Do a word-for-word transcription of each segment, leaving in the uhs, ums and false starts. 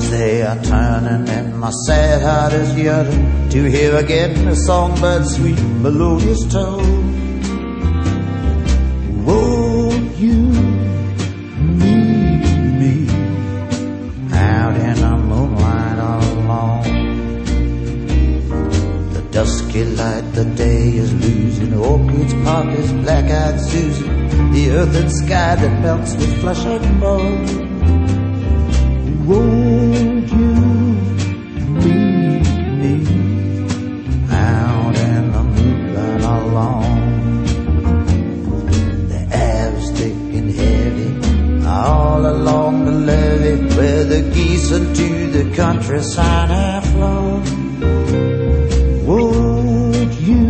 they are turning and my sad heart is yearning to hear again the songbird's sweet melodious tone. Won't you meet me out in the moonlight all alone? The dusky light, the day is losing, orchids, poppies, black-eyed Susie, the earth and sky that melts with flesh and bone. Won't you meet me out in the moonlight alone? The air's thick and heavy all along the levee where the geese into the countryside have flown. Won't you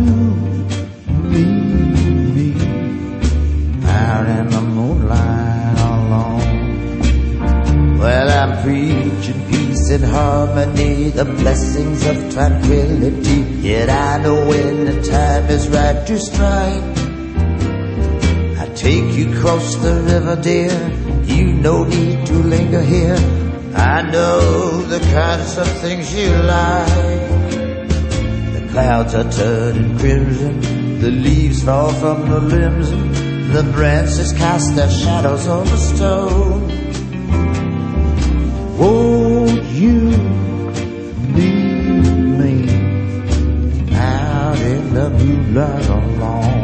meet me out in the moonlight alone? Well, I'm preaching peace and harmony, the blessings of tranquility. Yet I know when the time is right to strike. I take you across the river, dear, you no need to linger here. I know the kinds of things you like. The clouds are turning crimson, the leaves fall from the limbs, and the branches cast their shadows on the stone. Won't you meet me out in the moonlight alone?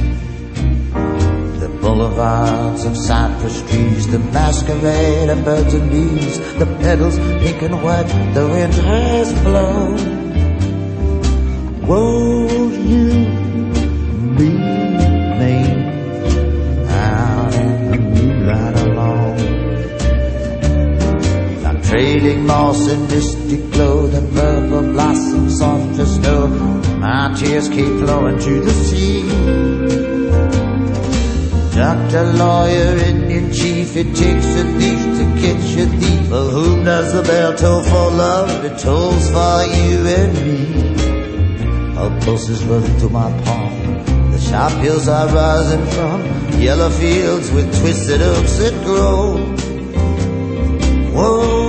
The boulevards of cypress trees, the masquerade of birds and bees, the petals pink and white, the wind has blown. Won't you meet me out in the moonlight alone? Trading moss and misty glow, the purple blossoms soft as snow, my tears keep flowing to the sea. Doctor, lawyer, Indian chief, it takes a thief to catch a thief. For whom does the bell toll for love? It tolls for you and me. Our pulses run through my palm, the sharp hills are rising from yellow fields with twisted oaks that grow. Whoa.